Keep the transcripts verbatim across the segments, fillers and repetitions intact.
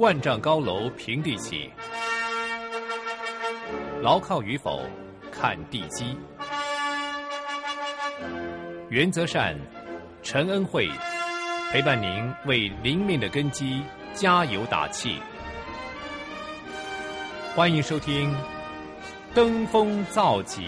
万丈高楼平地起，牢靠与否看地基。原则善，陈恩惠陪伴您为灵命的根基加油打气。欢迎收听登峰造极。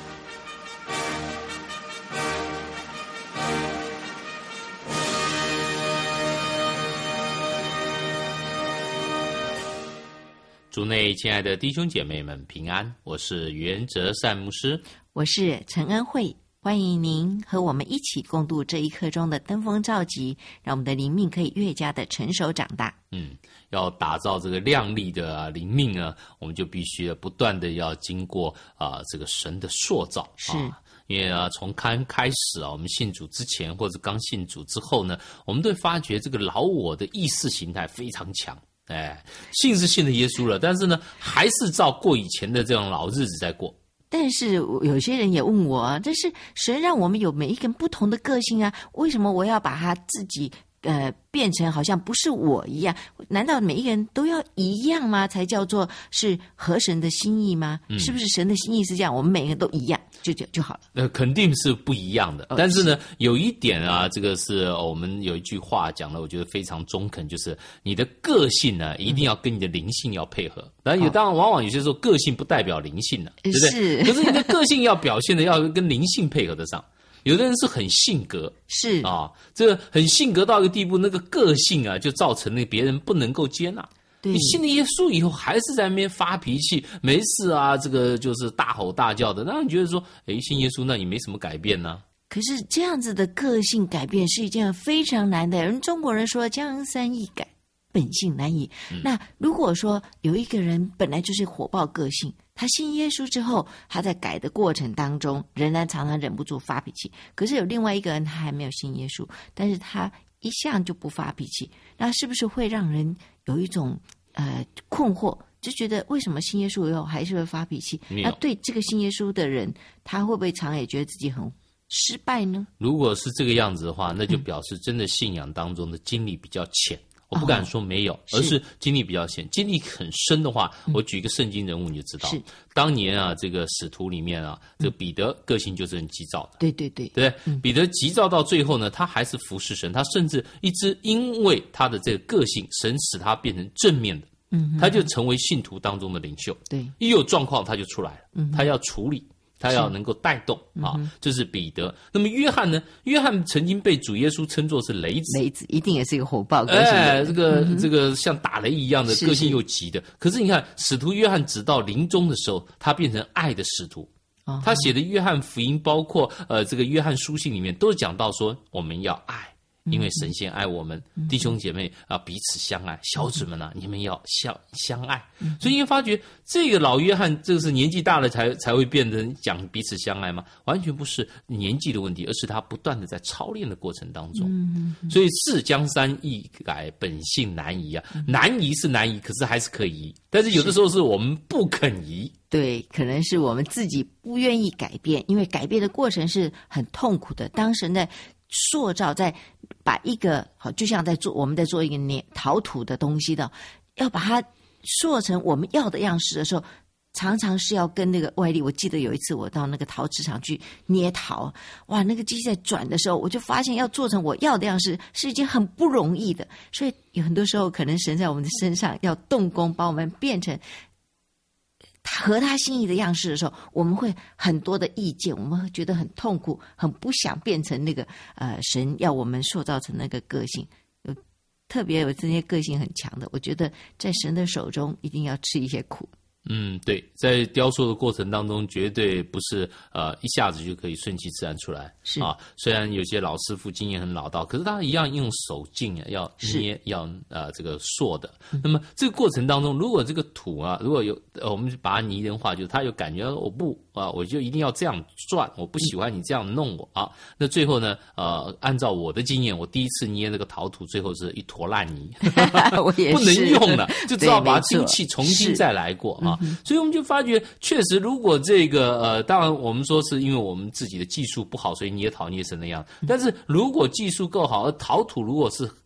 主内亲爱的弟兄姐妹们平安，我是原则善牧师， 我是陈恩惠，欢迎您和我们一起共度这一刻中的登峰造极，让我们的灵命可以越加的成熟长大。 嗯，要打造这个亮丽的、啊、灵命呢，我们就必须不断的要经过啊这个神的塑造。 是。 啊因为啊，从刚开始啊，我们信主之前或者刚信主之后呢，我们都会发觉这个老我的意识形态非常强。哎，信是信了耶稣了，但是呢，还是照过以前的这种老日子在过。 但是有些人也问我，这是神让我们有每一个人不同的个性啊，为什么我要把他自己呃变成好像不是我一样？难道每一个人都要一样吗？才叫做是合神的心意吗？嗯、是不是神的心意是这样？我们每个人都一样，就就就好了。 呃，肯定是不一样的。 哦、 但是呢，是有一点啊，这个是、哦、我们有一句话讲的，我觉得非常中肯，就是你的个性呢，一定要跟你的灵性要配合。当然有，当然往往有些时候个性不代表灵性了，对不对？ 是。 可是你的个性要表现的要跟灵性配合得上。有的人是很性格， 是啊，这个很性格到一个地步，那个个性啊，就造成了别人不能够接纳。你信了耶稣以后，还是在那边发脾气，没事啊，这个就是大吼大叫的，让你觉得说，哎，信耶稣那你没什么改变呢？ 可是这样子的个性改变是一件非常难的。人中国人说江山易改，本性难移。嗯、那如果说有一个人本来就是火爆个性，他信耶稣之后，他在改的过程当中，仍然常常忍不住发脾气。可是有另外一个人，他还没有信耶稣，但是他一向就不发脾气，那是不是会让人有一种呃困惑？就觉得为什么信耶稣以后还是会发脾气？那对这个信耶稣的人，他会不会常也觉得自己很失败呢？ 如果是这个样子的话，那就表示真的信仰当中的经历比较浅。嗯我不敢说没有，哦、而是经历比较浅。经历很深的话，我举一个圣经人物你就知道。是当年啊，这个使徒里面啊，这个彼得个性就是很急躁的。 对对对， 对，嗯、彼得急躁到最后呢，他还是服侍神，他甚至一直因为他的这个个性，神使他变成正面的，嗯，他就成为信徒当中的领袖。 对， 一有状况他就出来了，嗯，他要处理。他要能够带动啊，嗯、这是彼得。那么约翰呢？约翰曾经被主耶稣称作是雷子， 雷子一定也是一个火爆个性的人， 哎，这个、嗯、这个像打雷一样的个性又急的。是是可是你看，使徒约翰直到临终的时候，他变成爱的使徒。哦、他写的约翰福音，包括呃这个约翰书信里面，都讲到说我们要爱。因为神仙爱我们，嗯、弟兄姐妹啊，彼此相爱。小子们啊，嗯、你们要相相爱。嗯、所以你会发觉，这个老约翰，这个是年纪大了才才会变成讲彼此相爱吗？完全不是年纪的问题，而是他不断的在操练的过程当中。嗯、所以是江山易改，本性难移啊。嗯、难移是难移，可是还是可以移。但是有的时候是我们不肯移。 对，可能是我们自己不愿意改变，因为改变的过程是很痛苦的。当神在塑造，在把一个好，就像在做我们在做一个捏陶土的东西的，要把它塑成我们要的样式的时候，常常是要跟那个外力。我记得有一次我到那个陶瓷厂去捏陶，哇，那个机器在转的时候，我就发现要做成我要的样式是一件很不容易的。所以有很多时候，可能神在我们的身上要动工，把我们变成合他心意的样式的时候，我们会很多的意见，我们会觉得很痛苦，很不想变成那个呃神要我们塑造成那个个性。有特别有这些个性很强的，我觉得在神的手中一定要吃一些苦。 嗯，对，在雕塑的过程当中，绝对不是呃一下子就可以顺其自然出来。 是啊，虽然有些老师傅经验很老道，可是他一样用手劲啊，要捏，要呃这个塑的。嗯、那么这个过程当中，如果这个土啊，如果有呃我们把它拟人化，就是他有感觉我不啊，我就一定要这样转，我不喜欢你这样弄我啊。那最后呢，呃，按照我的经验，我第一次捏那个陶土，最后是一坨烂泥， 我也是不能用了，就只好把精气重新再来过啊。所以我们就发觉，确实，如果这个呃，当然我们说是因为我们自己的技术不好，所以捏陶捏成那样。但是如果技术够好，而陶土如果是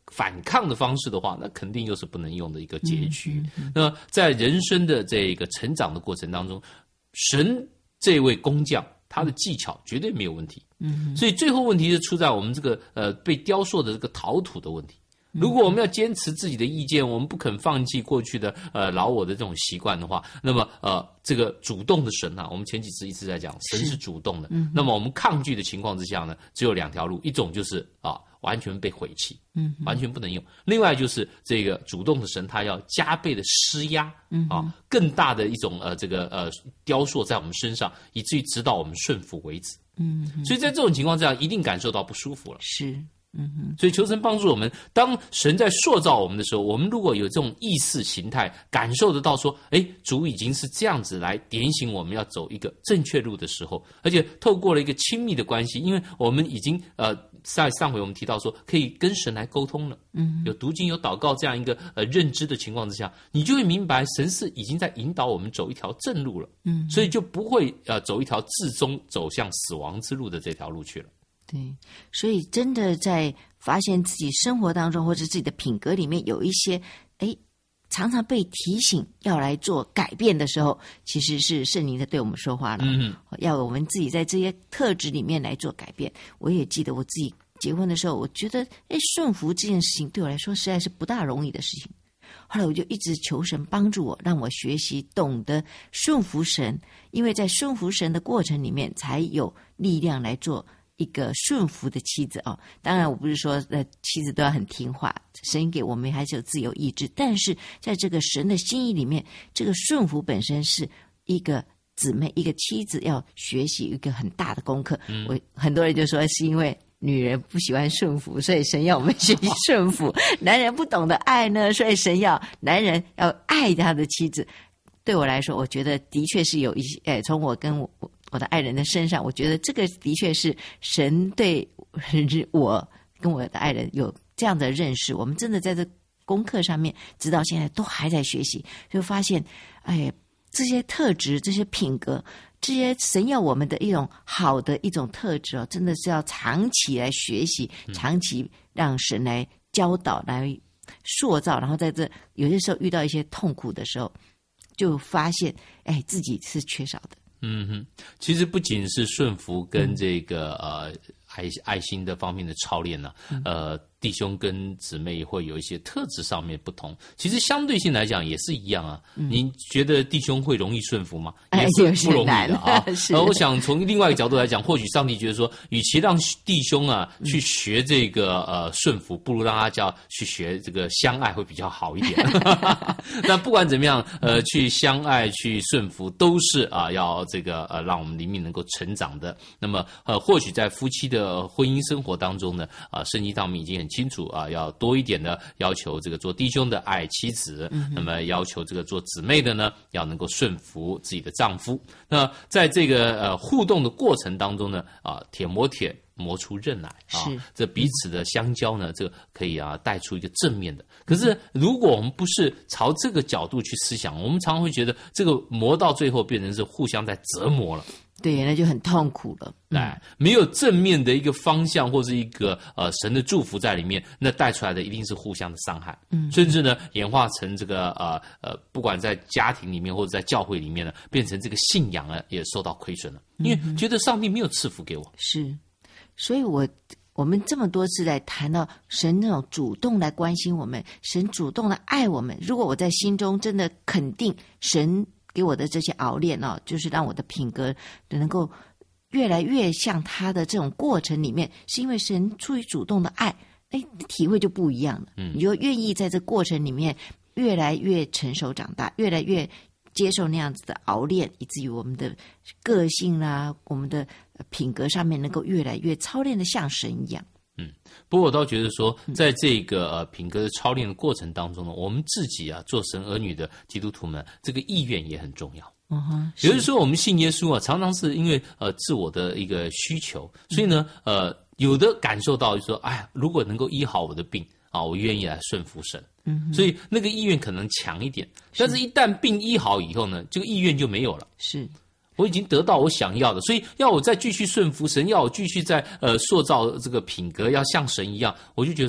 反抗的方式的话，那肯定又是不能用的一个结局。嗯嗯嗯、那在人生的这个成长的过程当中，神这位工匠他的技巧绝对没有问题。嗯，所以最后问题是出在我们这个呃被雕塑的这个陶土的问题。如果我们要坚持自己的意见，我们不肯放弃过去的呃老我的这种习惯的话，那么呃这个主动的神啊，我们前几次一直在讲神是主动的，嗯，那么我们抗拒的情况之下呢，只有两条路，一种就是啊完全被毁弃，嗯，完全不能用；另外就是这个主动的神他要加倍的施压，嗯啊更大的一种呃这个呃雕塑在我们身上，以至于直到我们顺服为止，嗯，所以在这种情况之下，一定感受到不舒服了， 是。嗯哼， 所以求神帮助我们，当神在塑造我们的时候，我们如果有这种意识形态，感受得到说，哎，主已经是这样子来点醒我们要走一个正确路的时候，而且透过了一个亲密的关系，因为我们已经呃在上回我们提到说，可以跟神来沟通了，嗯，有读经有祷告这样一个呃认知的情况之下，你就会明白神是已经在引导我们走一条正路了，嗯，所以就不会呃走一条至终走向死亡之路的这条路去了。 对，所以真的在发现自己生活当中或者自己的品格里面有一些，哎，常常被提醒要来做改变的时候，其实是圣灵在对我们说话了，嗯，要我们自己在这些特质里面来做改变。我也记得我自己结婚的时候，我觉得，哎，顺服这件事情对我来说实在是不大容易的事情。后来我就一直求神帮助我，让我学习懂得顺服神，因为在顺服神的过程里面，才有力量来做一个顺服的妻子哦。当然我不是说呃妻子都要很听话，神给我们还是有自由意志，但是在这个神的心意里面，这个顺服本身是一个姊妹一个妻子要学习一个很大的功课。嗯、我很多人就说是因为女人不喜欢顺服，所以神要我们学习顺服男人不懂得爱呢，所以神要男人要爱他的妻子。对我来说，我觉得的确是有一些，哎，从我跟我我的爱人的身上，我觉得这个的确是神对我跟我的爱人有这样的认识。我们真的在这功课上面，直到现在都还在学习，就发现，哎，这些特质、这些品格、这些神要我们的一种好的一种特质哦，真的是要长期来学习，长期让神来教导、来塑造，然后在这有些时候遇到一些痛苦的时候，就发现，哎，自己是缺少的。 嗯哼，其实不仅是顺服跟这个、嗯、呃爱爱心的方面的操练呢、啊，呃，弟兄跟姊妹会有一些特质上面不同。其实相对性来讲也是一样啊。嗯、您觉得弟兄会容易顺服吗？也是不容易的啊。而我想从另外一个角度来讲，或许上帝觉得说，与其让弟兄啊去学这个呃顺服，不如让他叫去学这个相爱会比较好一点。那不管怎么样，呃，去相爱去顺服都是啊，要这个呃让我们灵命能够成长的。那么呃，或许在夫妻的婚姻生活当中呢，啊，圣经上面已经很清楚啊，要多一点的要求这个做弟兄的爱妻子，嗯、那么要求这个做姊妹的呢，要能够顺服自己的丈夫。那在这个呃互动的过程当中呢，啊，铁磨铁磨出刃来啊，这彼此的相交呢，这个可以啊带出一个正面的。可是如果我们不是朝这个角度去思想，我们常常会觉得这个磨到最后变成是互相在折磨了。 对，那就很痛苦了。 哎、嗯，没有正面的一个方向或是一个呃神的祝福在里面，那带出来的一定是互相的伤害。嗯，甚至呢演化成这个呃呃，不管在家庭里面或者在教会里面呢，变成这个信仰呢也受到亏损了，因为觉得上帝没有赐福给我。 是，所以我我们这么多次来谈到神那种主动来关心我们，神主动来爱我们。如果我在心中真的肯定神给我的这些熬练哦，就是让我的品格能够越来越像他的这种过程里面，是因为神出于主动的爱，哎，体会就不一样了。嗯，你就愿意在这过程里面越来越成熟长大，越来越接受那样子的熬练，以至于我们的个性啦、我们的品格上面能够越来越操练的像神一样。 嗯，不过我倒觉得说，在这个呃品格的操练的过程当中呢，我们自己啊做神儿女的基督徒们，这个意愿也很重要。嗯哼，有的时候我们信耶稣啊，常常是因为呃自我的一个需求，所以呢呃有的感受到就说，哎，如果能够医好我的病啊，我愿意来顺服神。嗯，所以那个意愿可能强一点，但是一旦病医好以后呢，这个意愿就没有了。 是。 我已经得到我想要的，所以要我再继续顺服神，要我继续在呃塑造这个品格，要像神一样，我就觉得说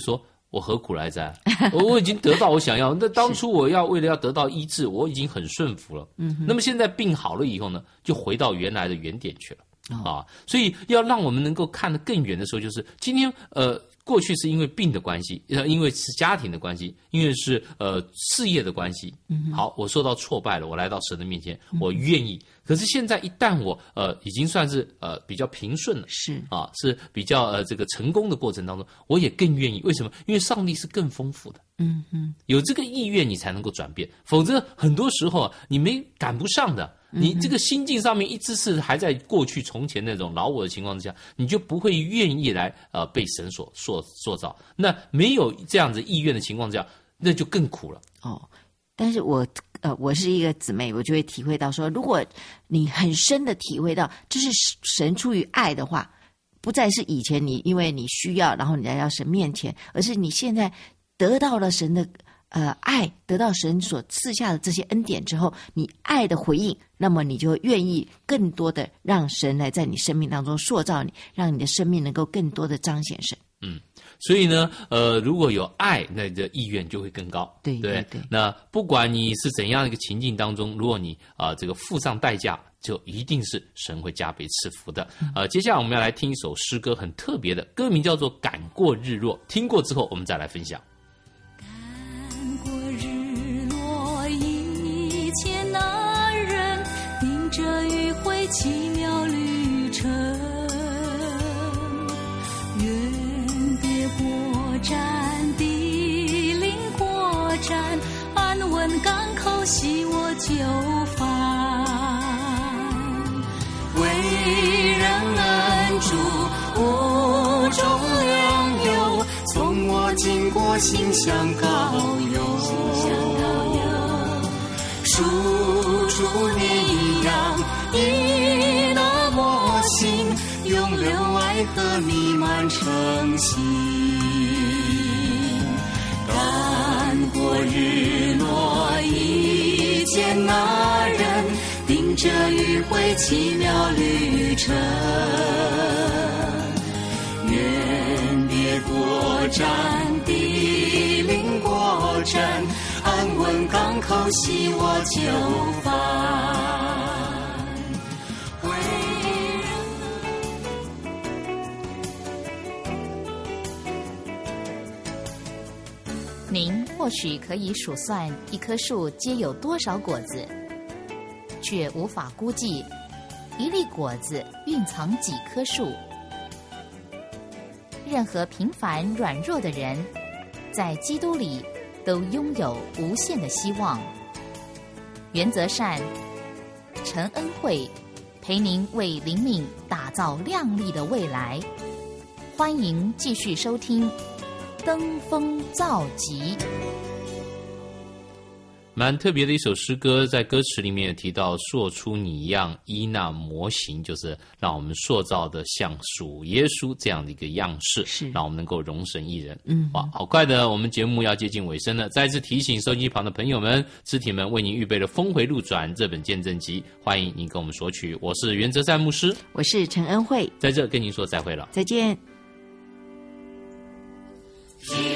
我何苦来哉？我已经得到我想要。那当初我要为了要得到医治，我已经很顺服了。嗯，那么现在病好了以后呢，就回到原来的原点去了。哦、啊，所以要让我们能够看得更远的时候，就是今天呃。过去是因为病的关系，因为是家庭的关系，因为是呃事业的关系。嗯、好，我受到挫败了，我来到神的面前，我愿意。嗯、可是现在一旦我呃已经算是呃比较平顺了， 是啊，是比较呃这个成功的过程当中，我也更愿意。为什么？因为上帝是更丰富的。嗯嗯，有这个意愿，你才能够转变，否则很多时候啊，你没赶不上的。你这个心境上面一直是还在过去从前那种老我的情况之下，你就不会愿意来呃被神所塑塑造。那没有这样子意愿的情况之下，那就更苦了。 哦，但是我呃我是一个姊妹，我就会体会到说，如果你很深的体会到这是神出于爱的话，不再是以前你因为你需要，然后你来到神面前，而是你现在得到了神的。呃，爱得到神所赐下的这些恩典之后，你爱的回应，那么你就愿意更多的让神来在你生命当中塑造你，让你的生命能够更多的彰显神。 嗯，所以呢，呃，如果有爱，那你的意愿就会更高。 对对对, 对。 那不管你是怎样一个情境当中，如果你啊、呃、这个付上代价，就一定是神会加倍赐福的。呃，接下来我们要来听一首诗歌，很特别的，歌名叫做《赶过日落》。听过之后，我们再来分享。 奇妙旅程，远别过站，地灵过站，安稳港口系我就返。为人恩主，无中良友，从我经过心向高邮，输出你样。一那么心，永留爱河弥漫诚心，赶过日落，一见那人，盯着迂回奇妙旅程，远别过站，地灵过站，安稳港口系我就返。 您或许可以数算一棵树结有多少果子，却无法估计一粒果子蕴藏几棵树。任何平凡软弱的人，在基督里都拥有无限的希望。原则善、陈恩惠陪您为灵命打造亮丽的未来。欢迎继续收听登峰造极。 蛮特别的一首诗歌，在歌词里面也提到塑出你一样伊那模型，就是让我们塑造的像属耶稣这样的一个样式， 是让我们能够容神一人。 嗯， 哇，好快的，我们节目要接近尾声了。再次提醒收音机旁的朋友们、肢体们，为您预备了《峰回路转》这本见证集，欢迎您跟我们索取。我是原则善牧师， 我是陈恩惠， 在这跟您说再会了， 再见。 天